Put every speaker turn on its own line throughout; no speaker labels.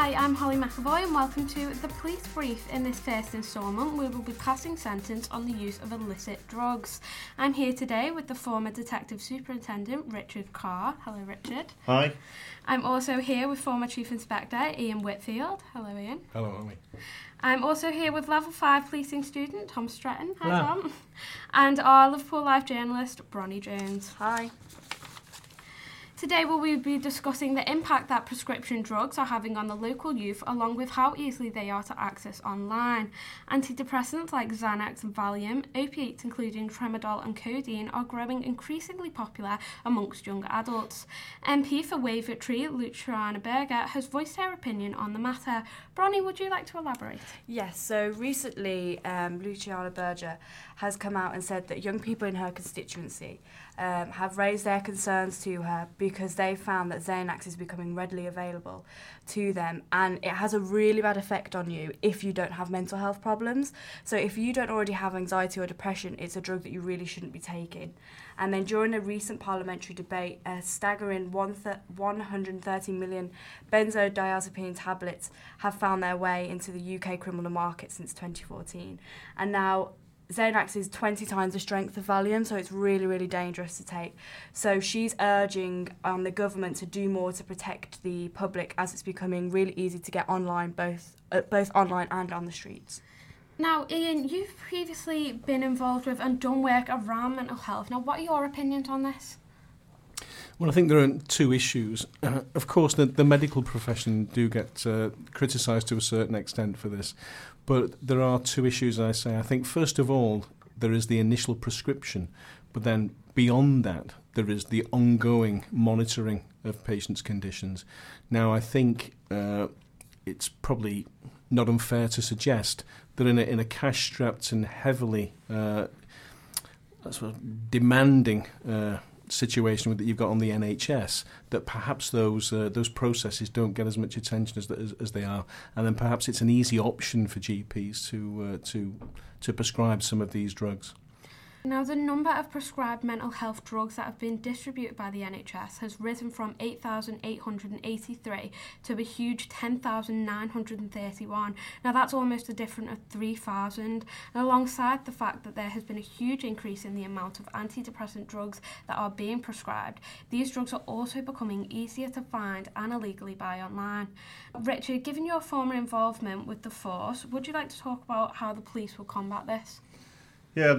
Hi, I'm Holly McAvoy and welcome to The Police Brief. In this first instalment, we will be passing sentence on the use of illicit drugs. I'm here today with the former Detective Superintendent, Richard Carr. Hello, Richard.
Hi.
I'm also here with former Chief Inspector, Ian Whitfield. Hello, Ian.
Hello, Holly.
I'm also here with Level 5 policing student, Tom Stretton. Hi,
Hello.
Tom. And our Liverpool Life journalist, Bronnie Jones.
Hi.
Today we will be discussing the impact that prescription drugs are having on the local youth, along with how easily they are to access online. Antidepressants like Xanax and Valium, opiates including tramadol and codeine are growing increasingly popular amongst young adults. MP for Wavertree, Luciana Berger, has voiced her opinion on the matter. Bronnie, would you like to elaborate?
Yes, so recently Luciana Berger has come out and said that young people in her constituency have raised their concerns to her because they found that Xanax is becoming readily available to them, and it has a really bad effect on you if you don't have mental health problems. So if you don't already have anxiety or depression, it's a drug that you really shouldn't be taking. And then during a recent parliamentary debate, a staggering 130 million benzodiazepine tablets have found their way into the UK criminal market since 2014. And now Xanax is 20 times the strength of Valium, so it's really, really dangerous to take. So she's urging the government to do more to protect the public, as it's becoming really easy to get online, both online and on the streets.
Now, Ian, you've previously been involved with and done work around mental health. Now, what are your opinions on this?
Well, I think there are two issues. Of course, the medical profession do get criticised to a certain extent for this, but there are two issues, I say. I think, first of all, there is the initial prescription, but then beyond that, there is the ongoing monitoring of patients' conditions. Now, I think it's probably not unfair to suggest that in a cash-strapped and heavily sort of demanding situation that you've got on the NHS, that perhaps those processes don't get as much attention as they are, and then perhaps it's an easy option for GPs to prescribe some of these drugs.
Now, the number of prescribed mental health drugs that have been distributed by the NHS has risen from 8,883 to a huge 10,931. Now, that's almost a difference of 3,000. And alongside the fact that there has been a huge increase in the amount of antidepressant drugs that are being prescribed, these drugs are also becoming easier to find and illegally buy online. Richard, given your former involvement with the force, would you like to talk about how the police will combat this?
Yeah,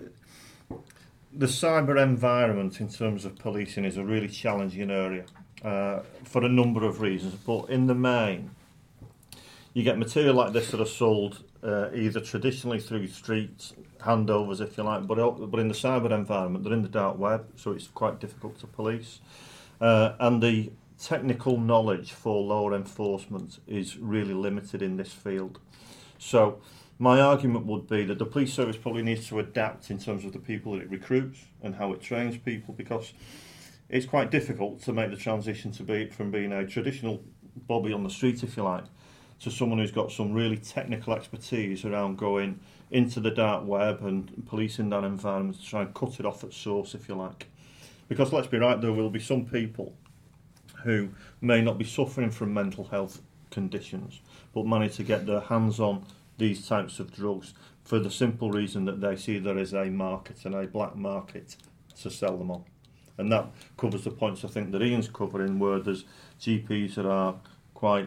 the cyber environment in terms of policing is a really challenging area for a number of reasons. But in the main, you get material like this that are sold either traditionally through streets, handovers if you like, but in the cyber environment, they're in the dark web, so it's quite difficult to police. And the technical knowledge for law enforcement is really limited in this field. So my argument would be that the police service probably needs to adapt in terms of the people that it recruits and how it trains people, because it's quite difficult to make the transition from being a traditional bobby on the street, if you like, to someone who's got some really technical expertise around going into the dark web and policing that environment to try and cut it off at source, if you like. Because let's be right, there will be some people who may not be suffering from mental health conditions, but manage to get their hands on these types of drugs for the simple reason that they see there is a market and a black market to sell them on. And that covers the points I think that Ian's covering, where there's GPs that are quite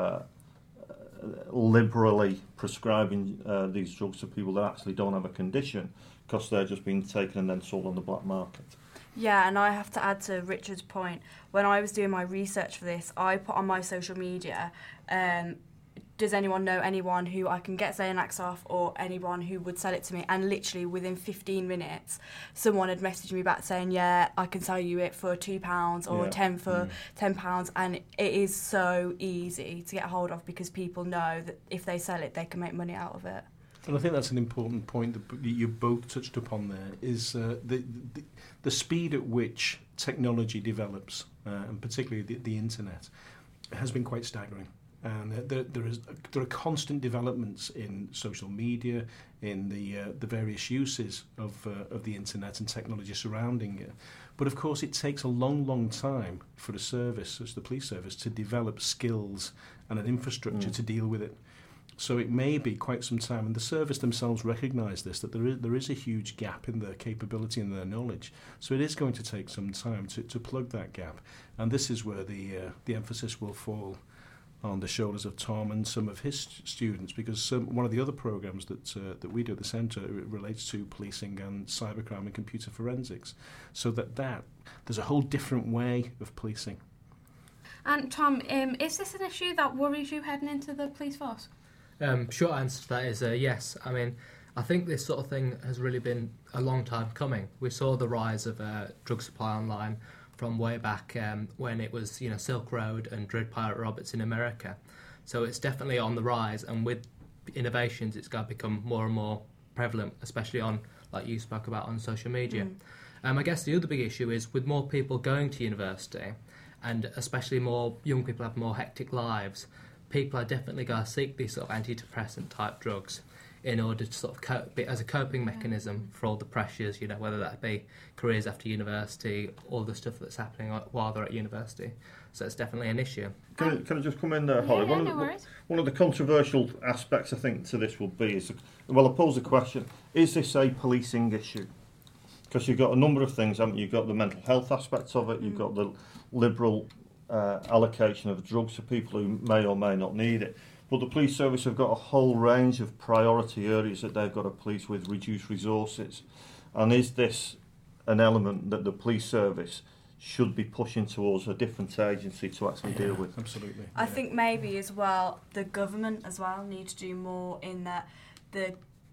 liberally prescribing these drugs to people that actually don't have a condition, because they're just being taken and then sold on the black market.
Yeah, and I have to add to Richard's point, when I was doing my research for this, I put on my social media, does anyone know anyone who I can get Xanax off, or anyone who would sell it to me? And literally within 15 minutes, someone had messaged me back saying, yeah, I can sell you it for £2 or 10 for £10. And it is so easy to get hold of, because people know that if they sell it, they can make money out of it.
And I think that's an important point that you both touched upon there, is the speed at which technology develops, and particularly the internet, has been quite staggering. And there are constant developments in social media, in the various uses of the internet and technology surrounding it. But of course, it takes a long time for a service, such as the police service, to develop skills and an infrastructure to deal with it. So it may be quite some time, and the service themselves recognise this, that there is a huge gap in their capability and their knowledge. So it is going to take some time to plug that gap, and this is where the emphasis will fall on the shoulders of Tom and some of his students, because one of the other programmes that we do at the centre relates to policing and cybercrime and computer forensics. So that there's a whole different way of policing.
And Tom, is this an issue that worries you heading into the police force?
Short answer to that is yes. I mean, I think this sort of thing has really been a long time coming. We saw the rise of drug supply online from way back when it was, Silk Road and Dread Pirate Roberts in America. So it's definitely on the rise, and with innovations, it's going to become more and more prevalent, especially on, like you spoke about, on social media. I guess the other big issue is with more people going to university, and especially more young people have more hectic lives, people are definitely going to seek these sort of antidepressant type drugs in order to sort of cope as a coping mechanism for all the pressures, whether that be careers after university, all the stuff that's happening while they're at university. So it's definitely an issue.
Can I just come in there, Holly? One of the controversial aspects, I think, to this will be I'll pose the question, is this a policing issue? Because you've got a number of things, haven't you? You've got the mental health aspects of it, you've got the liberal allocation of drugs to people who may or may not need it. But the police service have got a whole range of priority areas that they've got to police with reduced resources. And is this an element that the police service should be pushing towards a different agency to actually deal with?
Absolutely.
I think maybe as well, the government as well need to do more in that the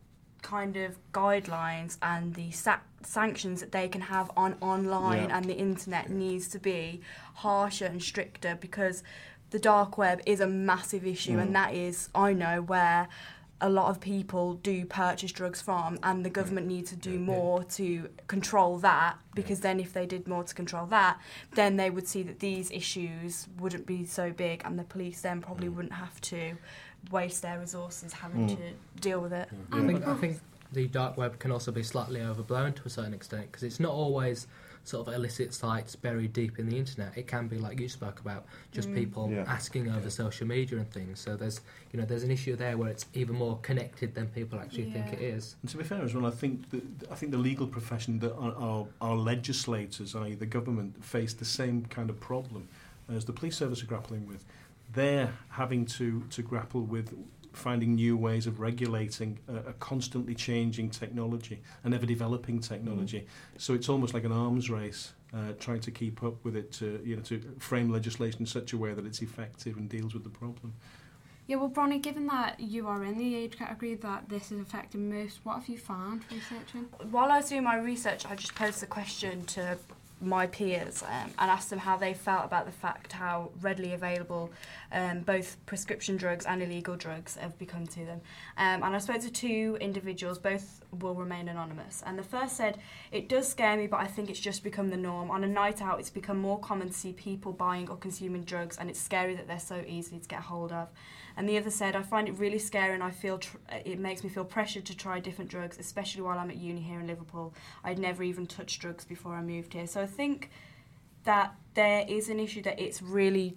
kind of guidelines and the sanctions that they can have on online and the internet needs to be harsher and stricter, because the dark web is a massive issue, and that is, I know, where a lot of people do purchase drugs from, and the government needs to do more to control that, because then if they did more to control that, then they would see that these issues wouldn't be so big, and the police then probably wouldn't have to waste their resources having to deal with it.
I think the dark web can also be slightly overblown to a certain extent, because it's not always sort of illicit sites buried deep in the internet. It can be, like you spoke about, just people asking over social media and things. So there's an issue there where it's even more connected than people actually think it is.
And to be fair as well, I think the legal profession, that our legislators, i.e. the government, face the same kind of problem as the police service are grappling with. They're having to grapple with finding new ways of regulating a constantly changing technology, an ever-developing technology. So it's almost like an arms race, trying to keep up with it, to frame legislation in such a way that it's effective and deals with the problem.
Yeah, well, Bronnie, given that you are in the age category that this is affecting most, what have you found researching?
While I was doing my research, I just posed the question to my peers and asked them how they felt about the fact how readily available both prescription drugs and illegal drugs have become to them. And I spoke to two individuals, both will remain anonymous. And the first said, "It does scare me, but I think it's just become the norm. On a night out, it's become more common to see people buying or consuming drugs, and it's scary that they're so easy to get hold of." And the other said, "I find it really scary, and I feel it makes me feel pressured to try different drugs, especially while I'm at uni here in Liverpool. I'd never even touched drugs before I moved here." So I think that there is an issue that it's really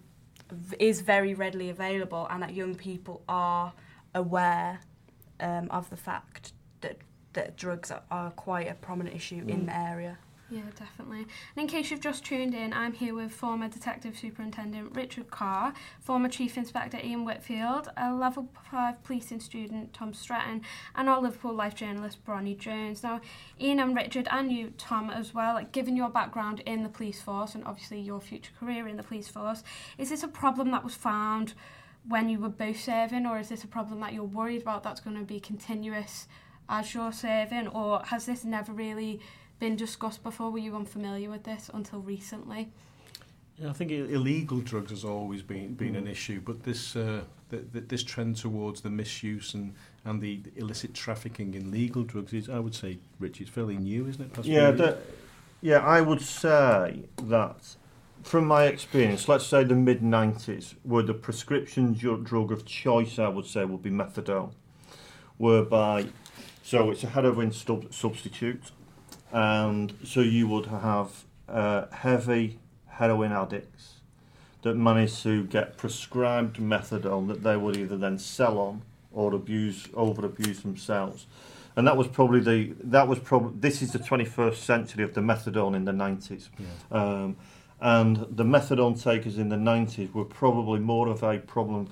is very readily available, and that young people are aware of the fact that drugs are quite a prominent issue in the area.
Yeah, definitely. And in case you've just tuned in, I'm here with former Detective Superintendent Richard Carr, former Chief Inspector Ian Whitfield, a Level 5 policing student Tom Stretton, and our Liverpool Life journalist Bronnie Jones. Now, Ian and Richard, and you, Tom, as well, given your background in the police force and obviously your future career in the police force, is this a problem that was found when you were both serving, or is this a problem that you're worried about that's going to be continuous as you're serving, or has this never really been discussed before? Were you unfamiliar with this until recently?
Yeah, I think illegal drugs has always been an issue, but this trend towards the misuse and the illicit trafficking in legal drugs is, I would say, Rich, it's fairly new, isn't it? I would say that
from my experience, let's say the mid-90s, where the prescription drug of choice, I would say, would be methadone, whereby, so it's a heroin substitute, and so you would have heavy heroin addicts that managed to get prescribed methadone that they would either then sell on or over-abuse themselves. And that was probably this is the 21st century of the methadone in the 90s. Yeah. And the methadone takers in the 90s were probably more of a problem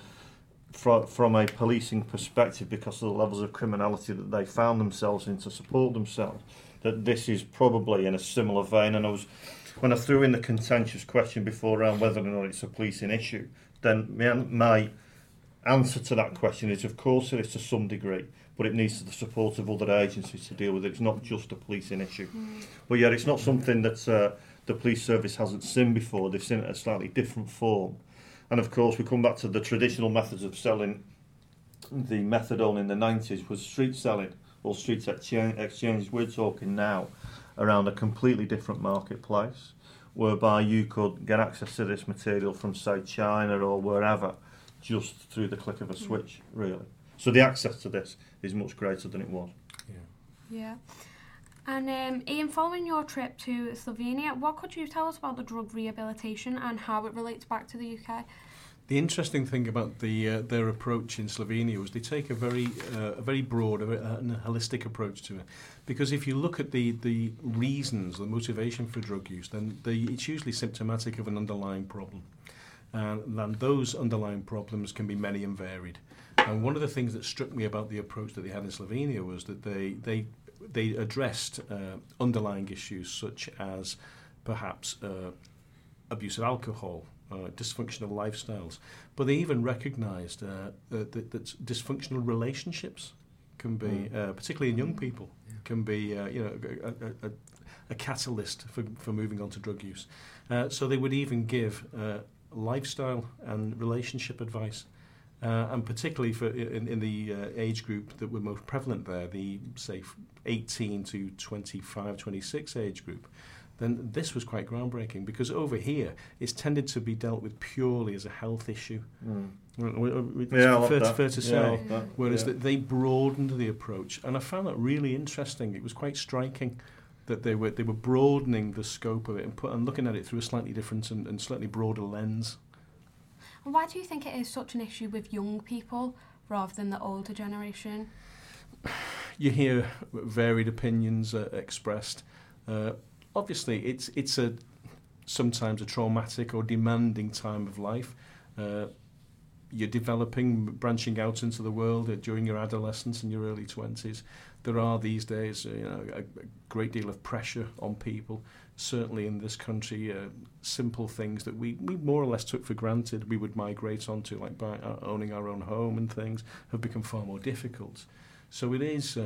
from a policing perspective because of the levels of criminality that they found themselves in to support themselves. That this is probably in a similar vein. And when I threw in the contentious question before around whether or not it's a policing issue, then my answer to that question is, of course, it is to some degree, but it needs the support of other agencies to deal with it. It's not just a policing issue. But yet it's not something that the police service hasn't seen before. They've seen it in a slightly different form. And of course, we come back to the traditional methods of selling the methadone in the 90s was street selling or street exchange. We're talking now around a completely different marketplace, whereby you could get access to this material from, say, China or wherever, just through the click of a switch, really. So the access to this is much greater than it was.
Yeah. And Ian, following your trip to Slovenia, what could you tell us about the drug rehabilitation and how it relates back to the UK?
The interesting thing about their approach in Slovenia was they take a very broad and holistic approach to it. Because if you look at the reasons, the motivation for drug use, then it's usually symptomatic of an underlying problem. And those underlying problems can be many and varied. And one of the things that struck me about the approach that they had in Slovenia was that they addressed underlying issues such as perhaps abuse of alcohol, dysfunctional lifestyles, but they even recognised that dysfunctional relationships can be, particularly in young people, can be a catalyst for moving on to drug use. So they would even give lifestyle and relationship advice. And particularly in the age group that were most prevalent there, the, say, 18 to 25, 26 age group, then this was quite groundbreaking because over here it's tended to be dealt with purely as a health issue. Fair to say. Whereas they broadened the approach, and I found that really interesting. It was quite striking that they were broadening the scope of it and looking at it through a slightly different and slightly broader lens.
And why do you think it is such an issue with young people rather than the older generation?
You hear varied opinions expressed. Obviously, it's sometimes a traumatic or demanding time of life. You're developing, branching out into the world during your adolescence and your early 20s. There are these days a great deal of pressure on people. Certainly in this country, simple things that we more or less took for granted we would migrate onto, like owning our own home and things, have become far more difficult. So it is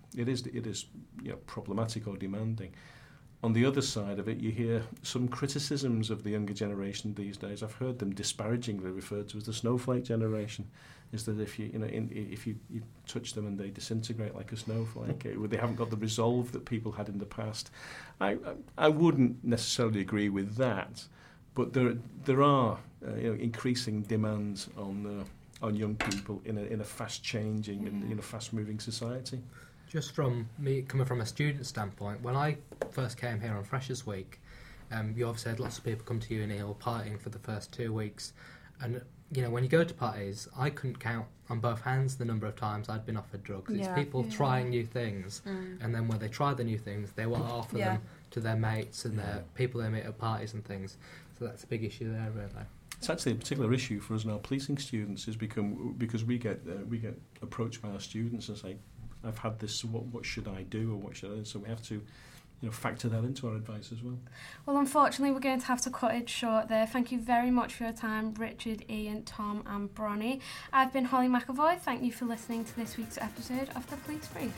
problematic or demanding. On the other side of it, you hear some criticisms of the younger generation these days. I've heard them disparagingly referred to as the snowflake generation. Is that if you touch them and they disintegrate like a snowflake, they haven't got the resolve that people had in the past. I wouldn't necessarily agree with that, but there are increasing demands on young people in a fast changing and in a fast moving society.
Just from me coming from a student standpoint, when I first came here on Freshers Week, you obviously had lots of people come to uni or partying for the first 2 weeks, and when you go to parties, I couldn't count on both hands the number of times I'd been offered drugs. It's people trying new things, and then when they try the new things, they want to offer them to their mates and their people they meet at parties and things. So that's a big issue there, really.
It's actually a particular issue for us now, policing students, because we get approached by our students and say, I've had this, so what should I do, or what should I do? So we have to factor that into our advice as well.
Well, unfortunately, we're going to have to cut it short there. Thank you very much for your time, Richard, Ian, Tom and Bronnie. I've been Holly McAvoy. Thank you for listening to this week's episode of The Police Brief.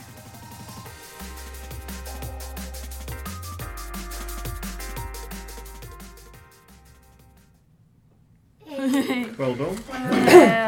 Well done.